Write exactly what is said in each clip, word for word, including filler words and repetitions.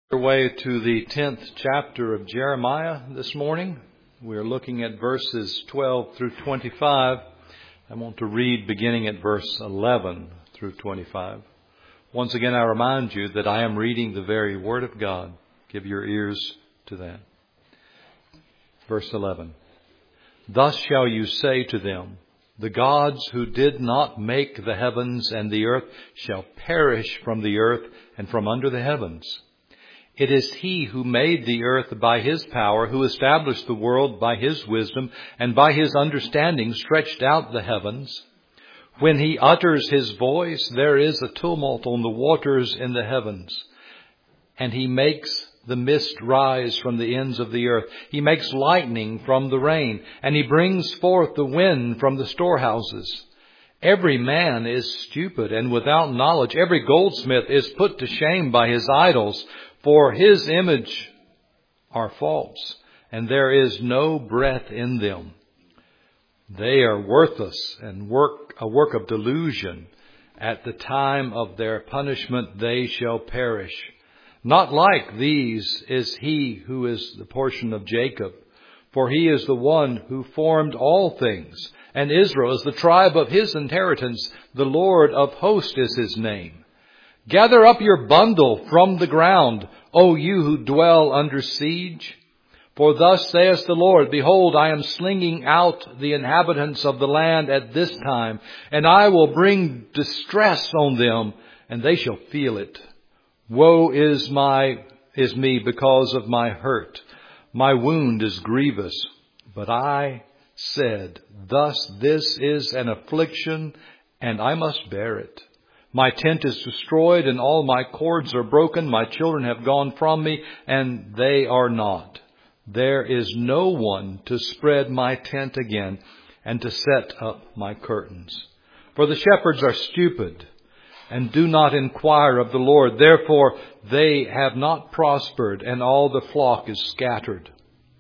Your way to the tenth chapter of Jeremiah this morning. We are looking at verses twelve through twenty-five. I want to read beginning at verse eleven through twenty-five. Once again, I remind you that I am reading the very Word of God. Give your ears to that. Verse eleven. Thus shall you say to them, the gods who did not make the heavens and the earth shall perish from the earth and from under the heavens. It is He who made the earth by His power, who established the world by His wisdom, and by His understanding stretched out the heavens. When He utters His voice, there is a tumult on the waters in the heavens. And He makes the mist rise from the ends of the earth. He makes lightning from the rain, and He brings forth the wind from the storehouses. Every man is stupid and without knowledge. Every goldsmith is put to shame by his idols. For His image are false, and there is no breath in them. They are worthless and work a work of delusion. At the time of their punishment they shall perish. Not like these is He who is the portion of Jacob, for He is the one who formed all things, and Israel is the tribe of His inheritance. The Lord of hosts is His name. Gather up your bundle from the ground, O you who dwell under siege. For thus saith the Lord, behold, I am slinging out the inhabitants of the land at this time, and I will bring distress on them, and they shall feel it. Woe is my is me because of my hurt. My wound is grievous. But I said, thus this is an affliction, and I must bear it. My tent is destroyed, and all my cords are broken. My children have gone from me, and they are not. There is no one to spread my tent again, and to set up my curtains. For the shepherds are stupid, and do not inquire of the Lord. Therefore they have not prospered, and all the flock is scattered.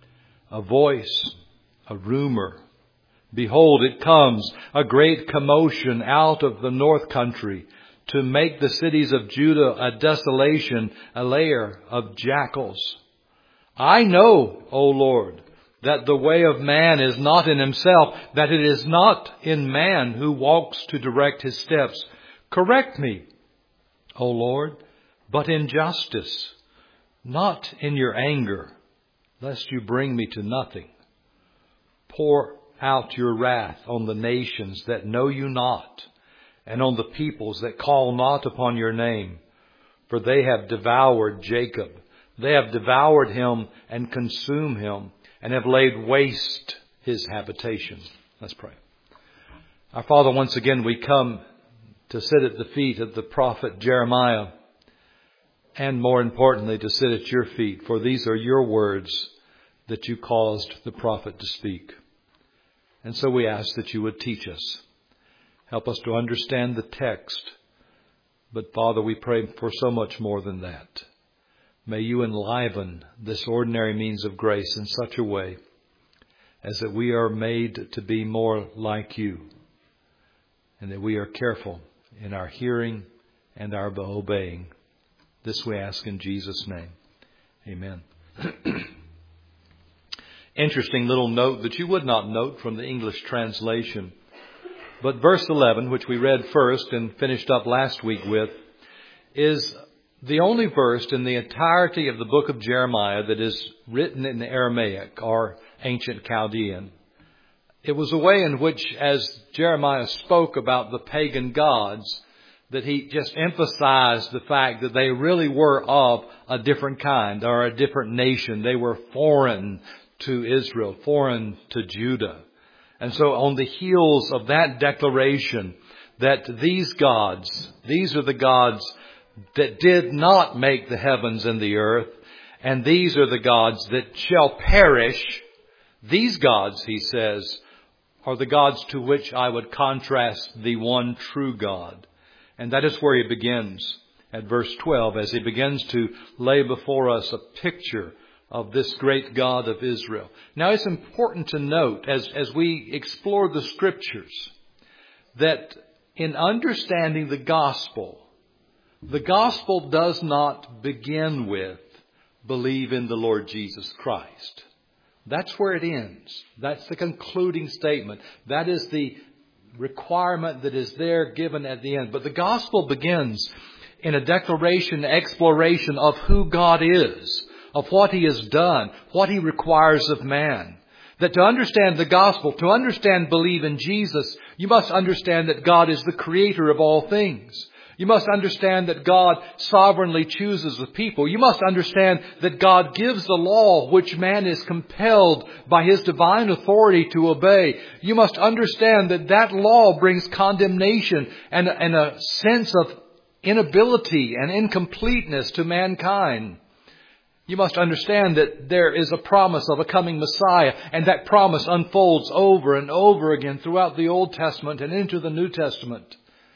A voice, a rumor. Behold, it comes, a great commotion out of the north country, to make the cities of Judah a desolation, a lair of jackals. I know, O Lord, that the way of man is not in himself, that it is not in man who walks to direct his steps. Correct me, O Lord, but in justice, not in your anger, lest you bring me to nothing. Pour out your wrath on the nations that know you not, and on the peoples that call not upon your name. For they have devoured Jacob. They have devoured him and consumed him, and have laid waste his habitation. Let's pray. Our Father, once again we come to sit at the feet of the prophet Jeremiah, and more importantly to sit at your feet, for these are your words that you caused the prophet to speak. And so we ask that you would teach us. Help us to understand the text. But Father, we pray for so much more than that. May you enliven this ordinary means of grace in such a way as that we are made to be more like you, and that we are careful in our hearing and our obeying. This we ask in Jesus' name. Amen. Interesting little note that you would not note from the English translation. But verse eleven, which we read first and finished up last week with, is the only verse in the entirety of the book of Jeremiah that is written in Aramaic or ancient Chaldean. It was a way in which, as Jeremiah spoke about the pagan gods, that he just emphasized the fact that they really were of a different kind or a different nation. They were foreign to Israel, foreign to Judah. And so on the heels of that declaration that these gods, these are the gods that did not make the heavens and the earth, and these are the gods that shall perish. These gods, he says, are the gods to which I would contrast the one true God. And that is where he begins at verse twelve, as he begins to lay before us a picture of this great God of Israel. Now it's important to note as, as we explore the scriptures that in understanding the gospel, the gospel does not begin with believe in the Lord Jesus Christ. That's where it ends. That's the concluding statement. That is the requirement that is there given at the end. But the gospel begins in a declaration, exploration of who God is, of what He has done, what He requires of man. That to understand the gospel, to understand, believe in Jesus, you must understand that God is the creator of all things. You must understand that God sovereignly chooses the people. You must understand that God gives the law which man is compelled by His divine authority to obey. You must understand that that law brings condemnation and, and a sense of inability and incompleteness to mankind. You must understand that there is a promise of a coming Messiah, and that promise unfolds over and over again throughout the Old Testament and into the New Testament.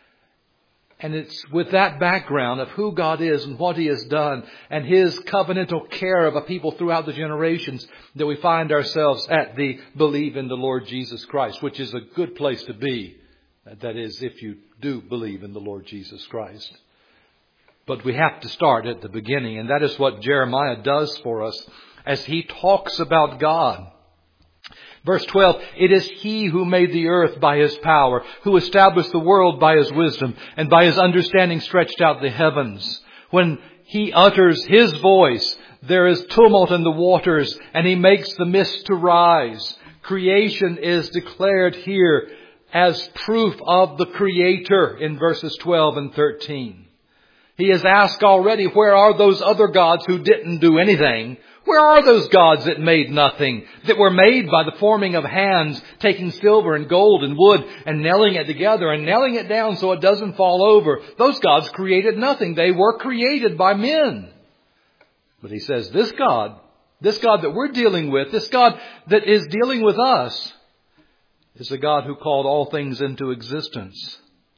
And it's with that background of who God is and what He has done and His covenantal care of a people throughout the generations that we find ourselves at the believe in the Lord Jesus Christ, which is a good place to be. That is, if you do believe in the Lord Jesus Christ. But we have to start at the beginning, and that is what Jeremiah does for us as he talks about God. Verse twelve, it is He who made the earth by His power, who established the world by His wisdom, and by His understanding stretched out the heavens. When He utters His voice, there is tumult in the waters, and He makes the mist to rise. Creation is declared here as proof of the Creator in verses twelve and thirteen. He has asked already, where are those other gods who didn't do anything? Where are those gods that made nothing, that were made by the forming of hands, taking silver and gold and wood and nailing it together and nailing it down so it doesn't fall over? Those gods created nothing. They were created by men. But He says this God, this God that we're dealing with, this God that is dealing with us, is a God who called all things into existence.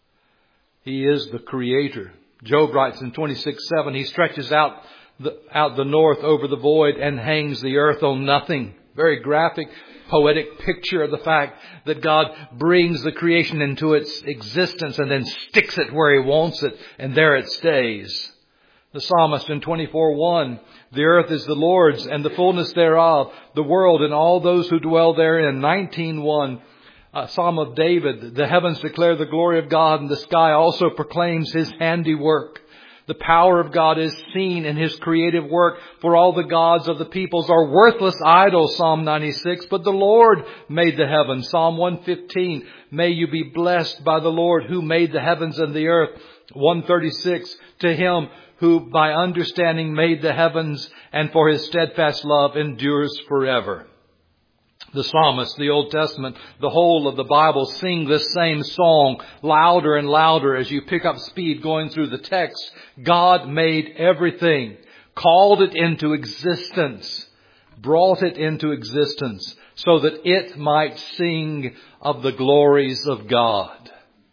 He is the Creator. Job writes in twenty-six seven, He stretches out the, out the north over the void and hangs the earth on nothing. Very graphic, poetic picture of the fact that God brings the creation into its existence and then sticks it where He wants it, and there it stays. The psalmist in twenty-four one, the earth is the Lord's and the fullness thereof, the world and all those who dwell therein. nineteen one, a psalm of David, the heavens declare the glory of God, and the sky also proclaims His handiwork. The power of God is seen in His creative work, for all the gods of the peoples are worthless idols, Psalm ninety-six, but the Lord made the heavens. Psalm one fifteen, may you be blessed by the Lord who made the heavens and the earth. one thirty-six, to Him who by understanding made the heavens, and for His steadfast love endures forever. The psalmist, the Old Testament, the whole of the Bible sing this same song louder and louder as you pick up speed going through the text. God made everything, called it into existence, brought it into existence so that it might sing of the glories of God.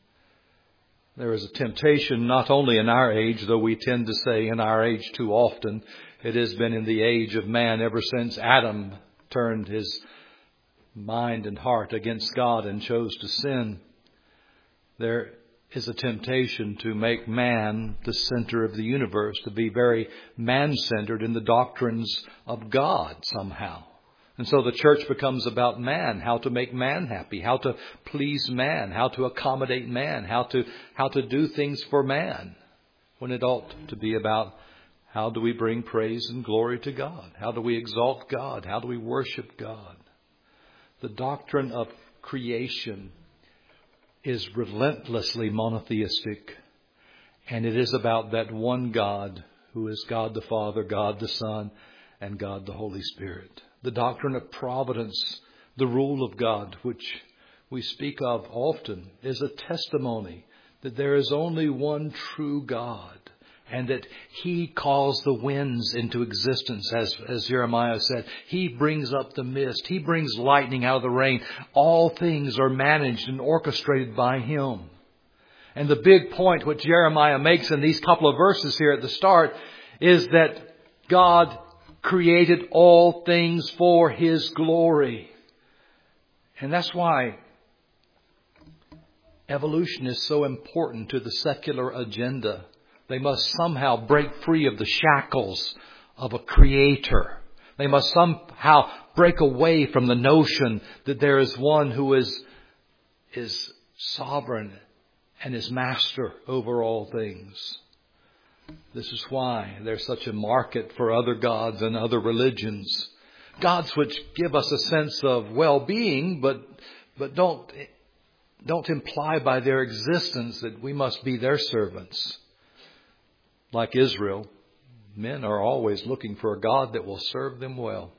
There is a temptation not only in our age, though we tend to say in our age too often, it has been in the age of man ever since Adam turned his mind and heart against God and chose to sin. There is a temptation to make man the center of the universe, to be very man-centered in the doctrines of God somehow. And so the church becomes about man, how to make man happy, how to please man, how to accommodate man, how to how to do things for man, when it ought to be about how do we bring praise and glory to God? How do we exalt God? How do we worship God? The doctrine of creation is relentlessly monotheistic, and it is about that one God who is God the Father, God the Son, and God the Holy Spirit. The doctrine of providence, the rule of God, which we speak of often, is a testimony that there is only one true God, and that He calls the winds into existence, as, as Jeremiah said. He brings up the mist. He brings lightning out of the rain. All things are managed and orchestrated by Him. And the big point which Jeremiah makes in these couple of verses here at the start is that God created all things for His glory. And that's why evolution is so important to the secular agenda. They must somehow break free of the shackles of a creator. They must somehow break away from the notion that there is one who is, is sovereign and is master over all things. This is why there's such a market for other gods and other religions. Gods which give us a sense of well-being, but but don't don't imply by their existence that we must be their servants. Like Israel, men are always looking for a God that will serve them well.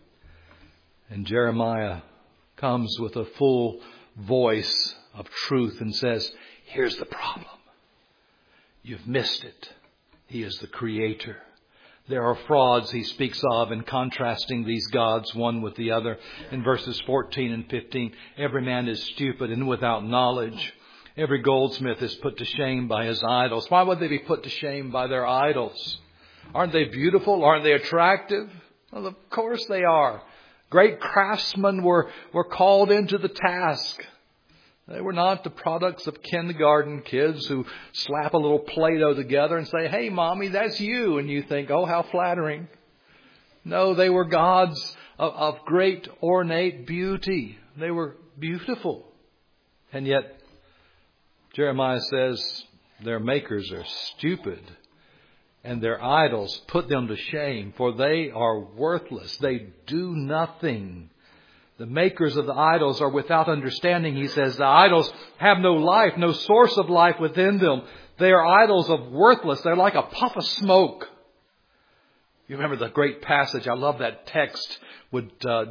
And Jeremiah comes with a full voice of truth and says, here's the problem. You've missed it. He is the creator. There are frauds he speaks of in contrasting these gods one with the other. In verses fourteen and fifteen, every man is stupid and without knowledge. Every goldsmith is put to shame by his idols. Why would they be put to shame by their idols? Aren't they beautiful? Aren't they attractive? Well, of course they are. Great craftsmen were, were called into the task. They were not the products of kindergarten kids who slap a little Play-Doh together and say, hey, Mommy, that's you. And you think, oh, how flattering. No, they were gods of, of great ornate beauty. They were beautiful. And yet, Jeremiah says their makers are stupid. And their idols put them to shame, for they are worthless. They do nothing. The makers of the idols are without understanding, he says. The idols have no life, no source of life within them. They are idols of worthless. They're like a puff of smoke. You remember the great passage. I love that text with uh,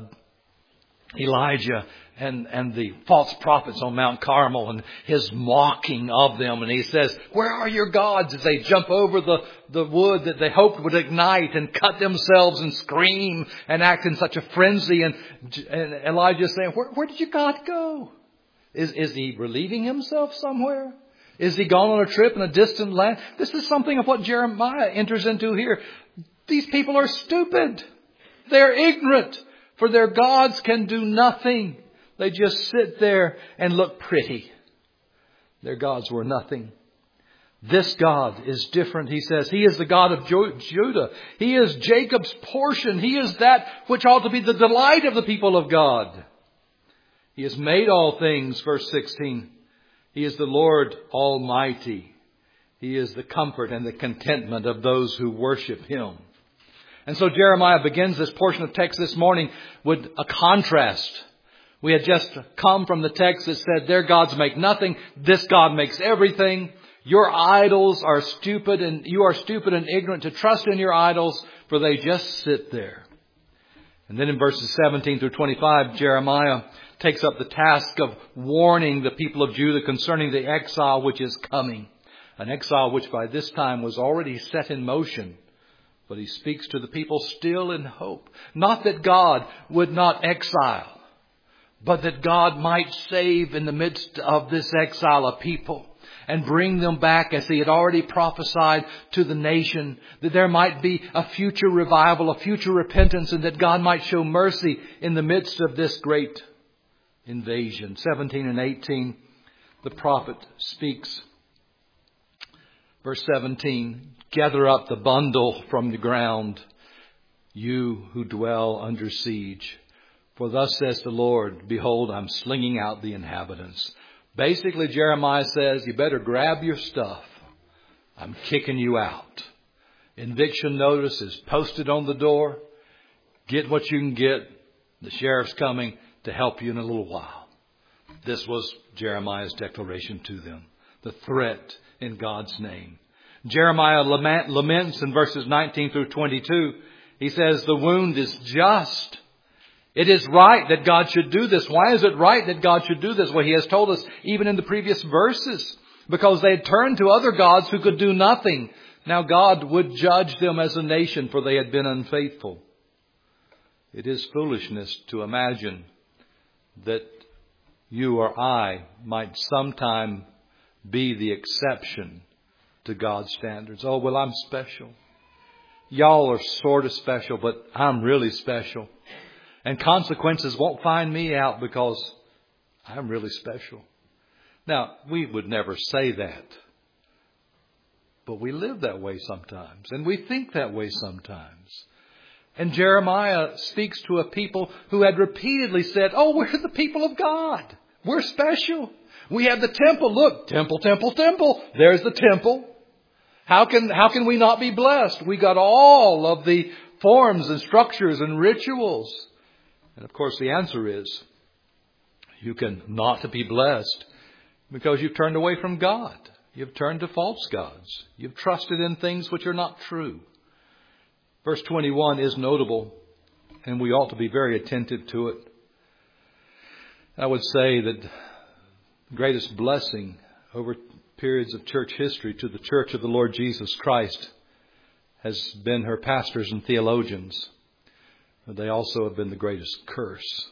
Elijah and, and the false prophets on Mount Carmel and his mocking of them. And he says, where are your gods? As they jump over the, the wood that they hoped would ignite and cut themselves and scream and act in such a frenzy. And, and Elijah is saying, where, where did your God go? Is, is he relieving himself somewhere? Is he gone on a trip in a distant land? This is something of what Jeremiah enters into here. These people are stupid. They're ignorant. For their gods can do nothing. They just sit there and look pretty. Their gods were nothing. This God is different, he says. He is the God of Judah. He is Jacob's portion. He is that which ought to be the delight of the people of God. He has made all things, verse sixteen. He is the Lord Almighty. He is the comfort and the contentment of those who worship Him. And so Jeremiah begins this portion of text this morning with a contrast. We had just come from the text that said their gods make nothing. This God makes everything. Your idols are stupid and you are stupid and ignorant to trust in your idols, for they just sit there. And then in verses seventeen through twenty-five, Jeremiah takes up the task of warning the people of Judah concerning the exile which is coming. An exile which by this time was already set in motion. But he speaks to the people still in hope. Not that God would not exile, but that God might save in the midst of this exile a people and bring them back as He had already prophesied to the nation, that there might be a future revival, a future repentance, and that God might show mercy in the midst of this great invasion. seventeen and eighteen, the prophet speaks. Verse seventeen, gather up the bundle from the ground, you who dwell under siege. For thus says the Lord, behold, I'm slinging out the inhabitants. Basically, Jeremiah says, you better grab your stuff. I'm kicking you out. Eviction notice is posted on the door. Get what you can get. The sheriff's coming to help you in a little while. This was Jeremiah's declaration to them. The threat in God's name. Jeremiah lament, laments in verses nineteen through twenty-two. He says, the wound is just. It is right that God should do this. Why is it right that God should do this? Well, He has told us even in the previous verses. Because they had turned to other gods who could do nothing. Now God would judge them as a nation, for they had been unfaithful. It is foolishness to imagine that you or I might sometime be the exception to God's standards. Oh, well, I'm special. Y'all are sort of special, but I'm really special. And consequences won't find me out because I'm really special. Now, we would never say that. but we live that way sometimes, and we think that way sometimes. And Jeremiah speaks to a people who had repeatedly said, oh, we're the people of God. We're special. We have the temple. Look, temple, temple, temple. There's the temple. How can, how can we not be blessed? We got all of the forms and structures and rituals. And of course the answer is, you can not be blessed because you've turned away from God. You've turned to false gods. You've trusted in things which are not true. Verse twenty-one is notable, and we ought to be very attentive to it. I would say that the greatest blessing over periods of church history to the Church of the Lord Jesus Christ has been her pastors and theologians. But they also have been the greatest curse.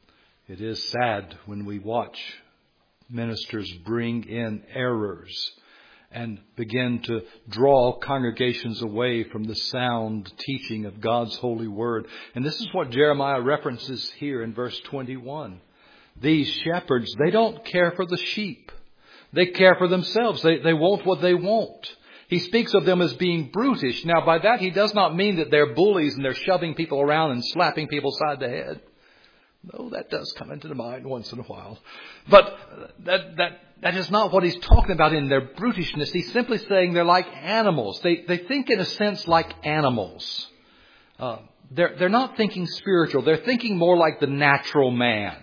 It is sad when we watch ministers bring in errors and begin to draw congregations away from the sound teaching of God's holy word. And this is what Jeremiah references here in verse twenty-one. These shepherds, they don't care for the sheep. They care for themselves. They, they want what they want. He speaks of them as being brutish. Now, by that, he does not mean that they're bullies and they're shoving people around and slapping people side the head. Though that does come into the mind once in a while. But that, that, that is not what he's talking about in their brutishness. He's simply saying they're like animals. They, they think in a sense like animals. Uh, they're, they're not thinking spiritual. They're thinking more like the natural man.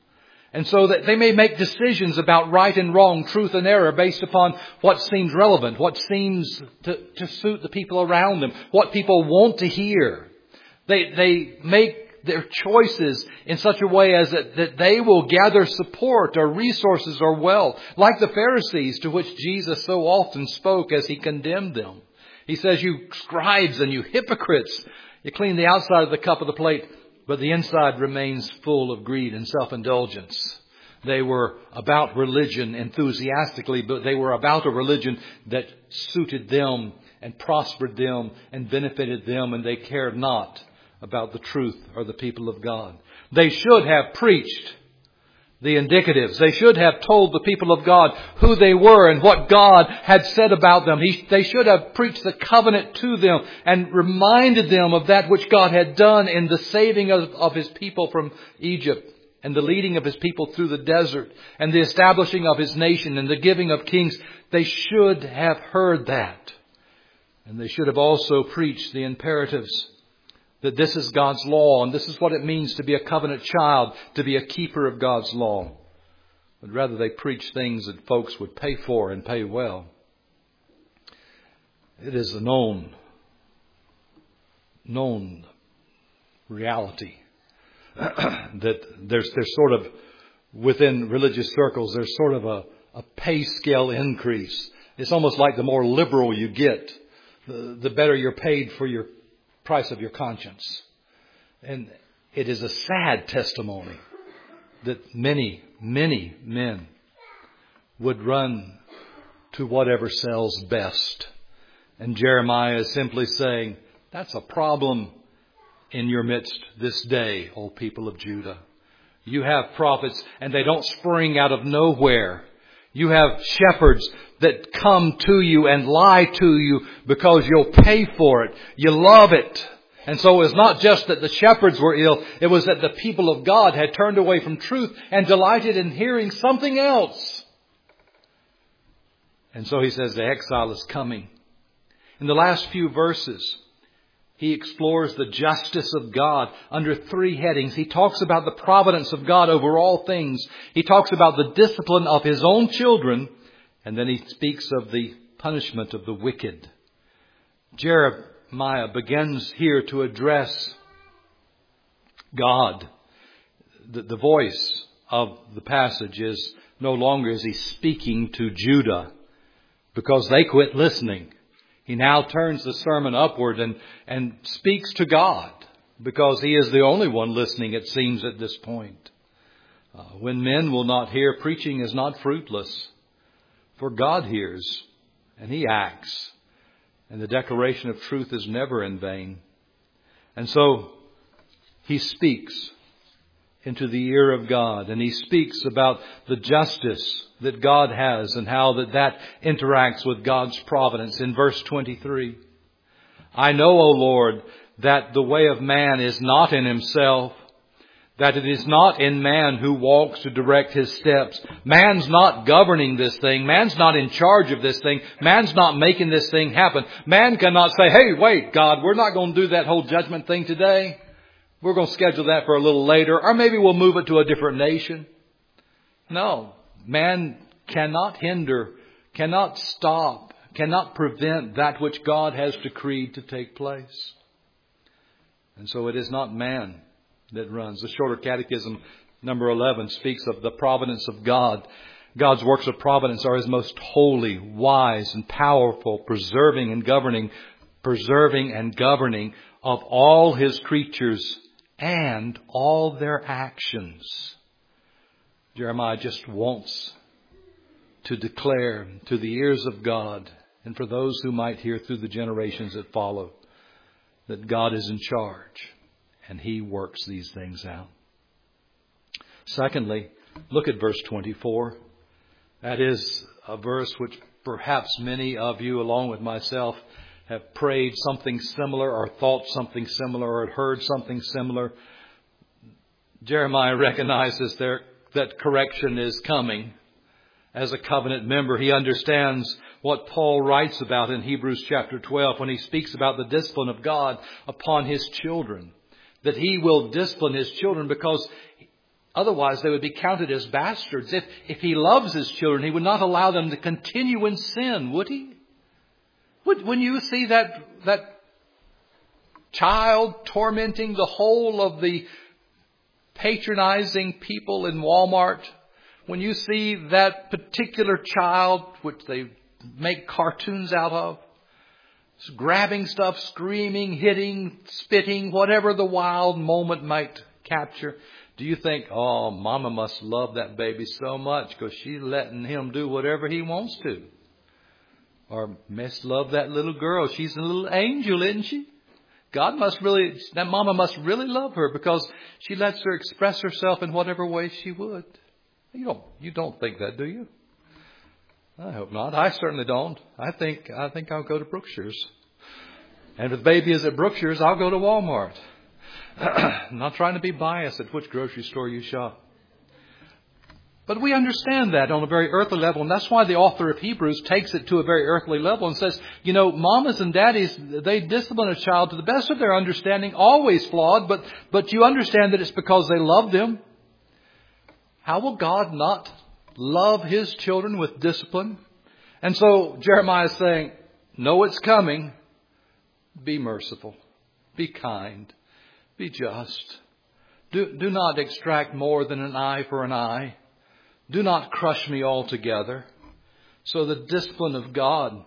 And so that they may make decisions about right and wrong, truth and error based upon what seems relevant, what seems to, to suit the people around them, what people want to hear. They, they make their choices in such a way as that, that they will gather support or resources or wealth, like the Pharisees to which Jesus so often spoke as he condemned them. He says, you scribes and you hypocrites, you clean the outside of the cup of the plate, but the inside remains full of greed and self-indulgence. They were about religion enthusiastically, but they were about a religion that suited them and prospered them and benefited them, and they cared not about the truth or the people of God. They should have preached the indicatives. They should have told the people of God who they were and what God had said about them. He, they should have preached the covenant to them and reminded them of that which God had done in the saving of, of His people from Egypt and the leading of His people through the desert and the establishing of His nation and the giving of kings. They should have heard that. And they should have also preached the imperatives that this is God's law and this is what it means to be a covenant child, to be a keeper of God's law. But rather they preach things that folks would pay for and pay well. It is a known, known reality that there's, there's sort of, within religious circles, there's sort of a, a pay scale increase. It's almost like the more liberal you get, the, the better you're paid for your price of your conscience. And it is a sad testimony that many, many men would run to whatever sells best. And Jeremiah is simply saying, that's a problem in your midst this day, O people of Judah. You have prophets and they don't spring out of nowhere. You have shepherds that come to you and lie to you because you'll pay for it. You love it. And so it was not just that the shepherds were ill. It was that the people of God had turned away from truth and delighted in hearing something else. And so he says the exile is coming. In the last few verses, he explores the justice of God under three headings. He talks about the providence of God over all things. He talks about the discipline of His own children. And then he speaks of the punishment of the wicked. Jeremiah begins here to address God. The, the voice of the passage is no longer is he speaking to Judah because they quit listening. He now turns the sermon upward and, and speaks to God because He is the only one listening, it seems, at this point. Uh, when men will not hear, preaching is not fruitless. For God hears and He acts. And the declaration of truth is never in vain. And so He speaks. into the ear of God. And he speaks about the justice that God has and how that, that interacts with God's providence in verse twenty-three. I know, O Lord, that the way of man is not in himself, that it is not in man who walks to direct his steps. Man's not governing this thing. Man's not in charge of this thing. Man's not making this thing happen. Man cannot say, hey, wait, God, we're not going to do that whole judgment thing today. We're going to schedule that for a little later, or maybe we'll move it to a different nation. No, man cannot hinder, cannot stop, cannot prevent that which God has decreed to take place. And so it is not man that runs. The Shorter Catechism, number eleven, speaks of the providence of God. God's works of providence are His most holy, wise, and powerful, preserving and governing, preserving and governing of all His creatures and all their actions. Jeremiah just wants to declare to the ears of God, and for those who might hear through the generations that follow, that God is in charge and He works these things out. Secondly, look at verse twenty-four. That is a verse which perhaps many of you, along with myself, have prayed something similar or thought something similar or heard something similar. Jeremiah recognizes there that correction is coming. As a covenant member, he understands what Paul writes about in Hebrews chapter twelve when he speaks about the discipline of God upon His children. That He will discipline His children because otherwise they would be counted as bastards. If, if He loves His children, He would not allow them to continue in sin, would He? Would, when you see that, that child tormenting the whole of the patronizing people in Walmart, when you see that particular child, which they make cartoons out of, grabbing stuff, screaming, hitting, spitting, whatever the wild moment might capture, do you think, oh, Mama must love that baby so much because she's letting him do whatever he wants to? Or must love that little girl. She's a little angel, isn't she? God must really, that Mama must really love her because she lets her express herself in whatever way she would. You don't, you don't think that, do you? I hope not. I certainly don't. I think, I think I'll go to Brookshire's. And if the baby is at Brookshire's, I'll go to Walmart. I'm not trying to be biased at which grocery store you shop. But we understand that on a very earthly level. And that's why the author of Hebrews takes it to a very earthly level and says, you know, mamas and daddies, they discipline a child to the best of their understanding, always flawed, but, but you understand that it's because they love them. How will God not love His children with discipline? And so Jeremiah is saying, know it's coming. Be merciful. Be kind. Be just. Do, do not extract more than an eye for an eye. Do not crush me altogether. So the discipline of God,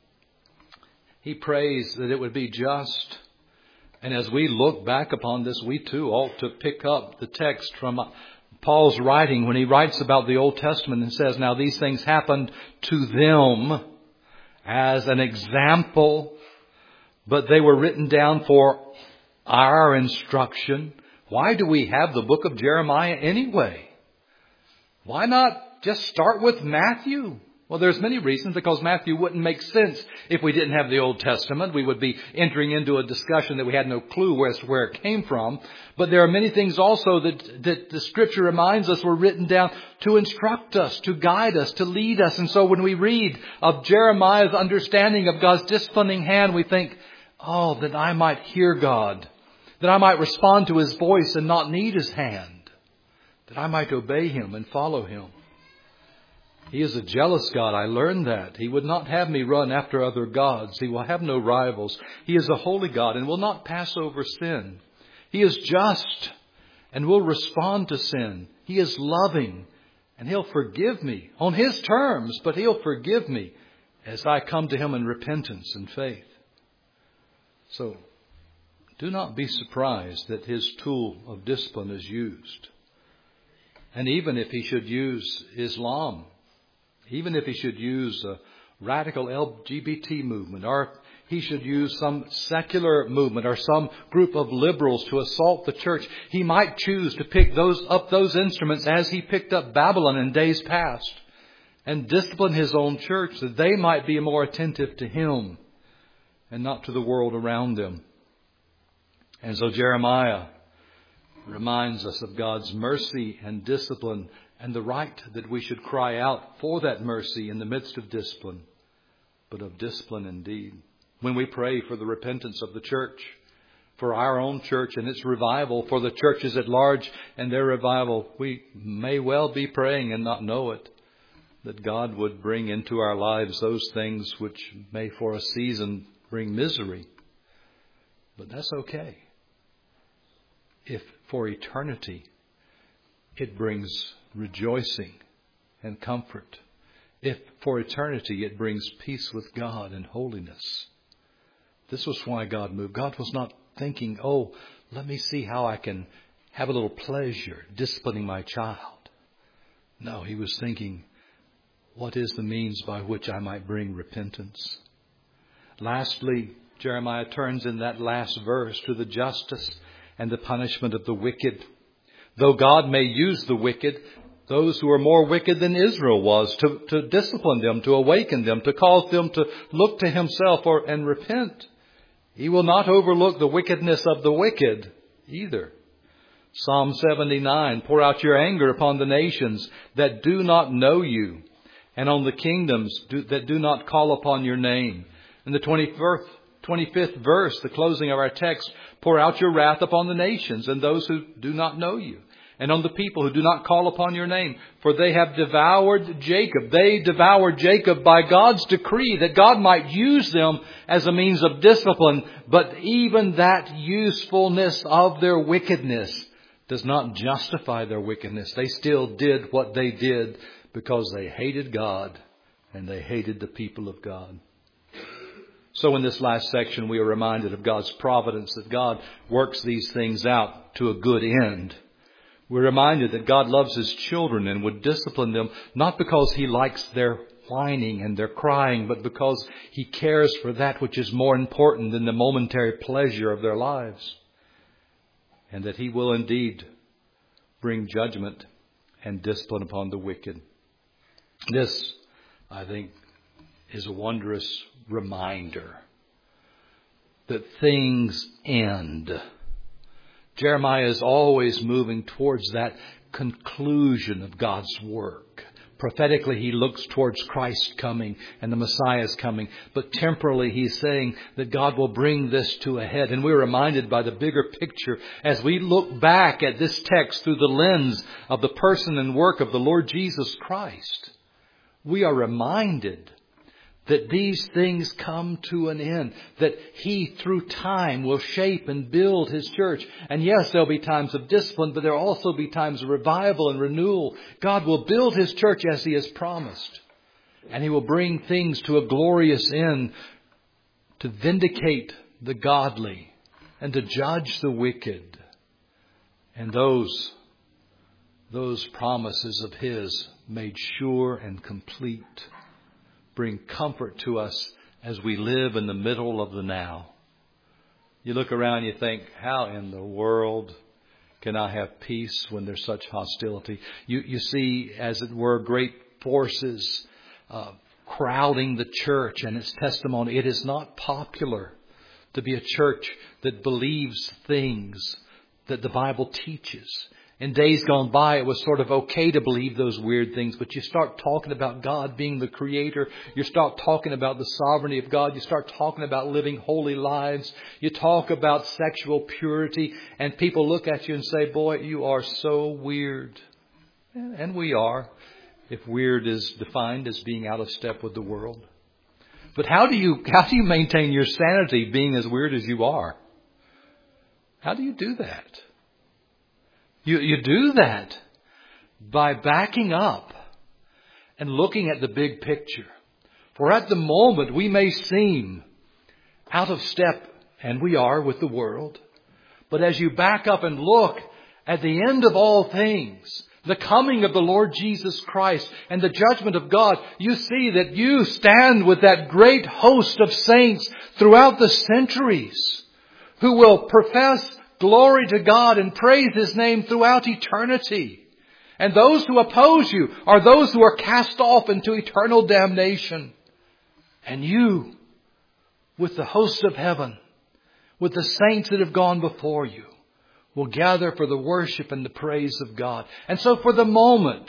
he prays that it would be just. And as we look back upon this, we too ought to pick up the text from Paul's writing when he writes about the Old Testament and says, now these things happened to them as an example, but they were written down for our instruction. Why do we have the book of Jeremiah anyway? Why not just start with Matthew? Well, there's many reasons, because Matthew wouldn't make sense if we didn't have the Old Testament. We would be entering into a discussion that we had no clue as to where it came from. But there are many things also that, that the Scripture reminds us were written down to instruct us, to guide us, to lead us. And so when we read of Jeremiah's understanding of God's disciplining hand, we think, oh, that I might hear God, that I might respond to His voice and not need His hand, that I might obey Him and follow Him. He is a jealous God. I learned that. He would not have me run after other gods. He will have no rivals. He is a holy God and will not pass over sin. He is just and will respond to sin. He is loving and He'll forgive me on His terms, but He'll forgive me as I come to Him in repentance and faith. So do not be surprised that His tool of discipline is used. And even if He should use Islam, even if He should use a radical L G B T movement, or he should use some secular movement or some group of liberals to assault the church, he might choose to pick those up those instruments as he picked up Babylon in days past and discipline his own church that they might be more attentive to him and not to the world around them. And so Jeremiah reminds us of God's mercy and discipline and the right that we should cry out for that mercy in the midst of discipline, but of discipline indeed. When we pray for the repentance of the church, for our own church and its revival, for the churches at large and their revival, we may well be praying and not know it, that God would bring into our lives those things which may for a season bring misery. But that's okay. If for eternity it brings rejoicing and comfort, if for eternity it brings peace with God and holiness. This was why God moved. God was not thinking, oh, let me see how I can have a little pleasure disciplining my child. No, he was thinking, what is the means by which I might bring repentance? Lastly, Jeremiah turns in that last verse to the justice and the punishment of the wicked. Though God may use the wicked, those who are more wicked than Israel was, to, to discipline them, to awaken them, to cause them to look to himself or, and repent, he will not overlook the wickedness of the wicked either. Psalm seventy-nine, pour out your anger upon the nations that do not know you, and on the kingdoms do, that do not call upon your name. In the twenty-fifth, twenty-fifth verse, the closing of our text, pour out your wrath upon the nations and those who do not know you, and on the people who do not call upon your name. For they have devoured Jacob. They devoured Jacob by God's decree that God might use them as a means of discipline. But even that usefulness of their wickedness does not justify their wickedness. They still did what they did because they hated God and they hated the people of God. So in this last section, we are reminded of God's providence, that God works these things out to a good end. We're reminded that God loves his children and would discipline them, not because he likes their whining and their crying, but because he cares for that which is more important than the momentary pleasure of their lives. And that he will indeed bring judgment and discipline upon the wicked. This, I think, is a wondrous reminder that things end. Jeremiah is always moving towards that conclusion of God's work. Prophetically, he looks towards Christ's coming and the Messiah's coming. But temporally, he's saying that God will bring this to a head. And we're reminded by the bigger picture as we look back at this text through the lens of the person and work of the Lord Jesus Christ. We are reminded that these things come to an end, that he through time will shape and build his church. And yes, there'll be times of discipline, but there'll also be times of revival and renewal. God will build his church as he has promised. And he will bring things to a glorious end to vindicate the godly and to judge the wicked. And those, those promises of his made sure and complete bring comfort to us as we live in the middle of the now. You look around and you think, how in the world can I have peace when there's such hostility? You, you see, as it were, great forces uh, crowding the church and its testimony. It is not popular to be a church that believes things that the Bible teaches. In days gone by, it was sort of okay to believe those weird things. But you start talking about God being the creator. You start talking about the sovereignty of God. You start talking about living holy lives. You talk about sexual purity. And people look at you and say, boy, you are so weird. And we are, if weird is defined as being out of step with the world. But how do you, how do you maintain your sanity being as weird as you are? How do you do that? You, you do that by backing up and looking at the big picture. For at the moment we may seem out of step, and we are, with the world. But as you back up and look at the end of all things, the coming of the Lord Jesus Christ and the judgment of God, you see that you stand with that great host of saints throughout the centuries who will profess glory to God and praise His name throughout eternity. And those who oppose you are those who are cast off into eternal damnation. And you, with the hosts of heaven, with the saints that have gone before you, will gather for the worship and the praise of God. And so for the moment,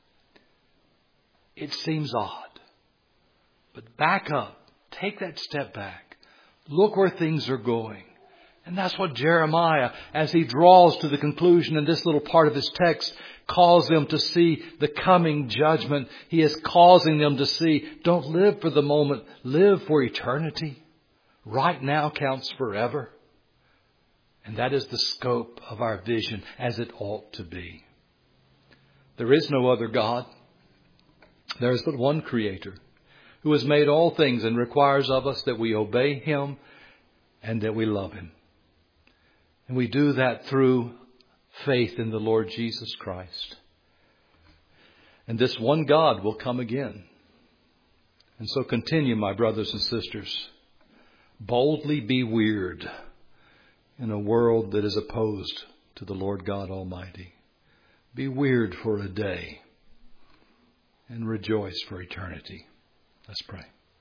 it seems odd. But back up. Take that step back. Look where things are going. And that's what Jeremiah, as he draws to the conclusion in this little part of his text, calls them to see the coming judgment. He is causing them to see, don't live for the moment, live for eternity. Right now counts forever. And that is the scope of our vision as it ought to be. There is no other God. There is but one Creator who has made all things and requires of us that we obey Him and that we love Him. And we do that through faith in the Lord Jesus Christ. And this one God will come again. And so continue, my brothers and sisters. Boldly be weird in a world that is opposed to the Lord God Almighty. Be weird for a day and rejoice for eternity. Let's pray.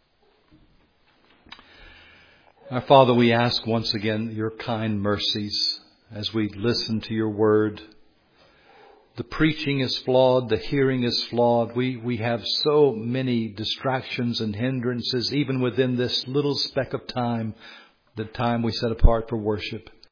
Our Father, we ask once again your kind mercies as we listen to your word. The preaching is flawed. The hearing is flawed. We, we have so many distractions and hindrances, even within this little speck of time, the time we set apart for worship.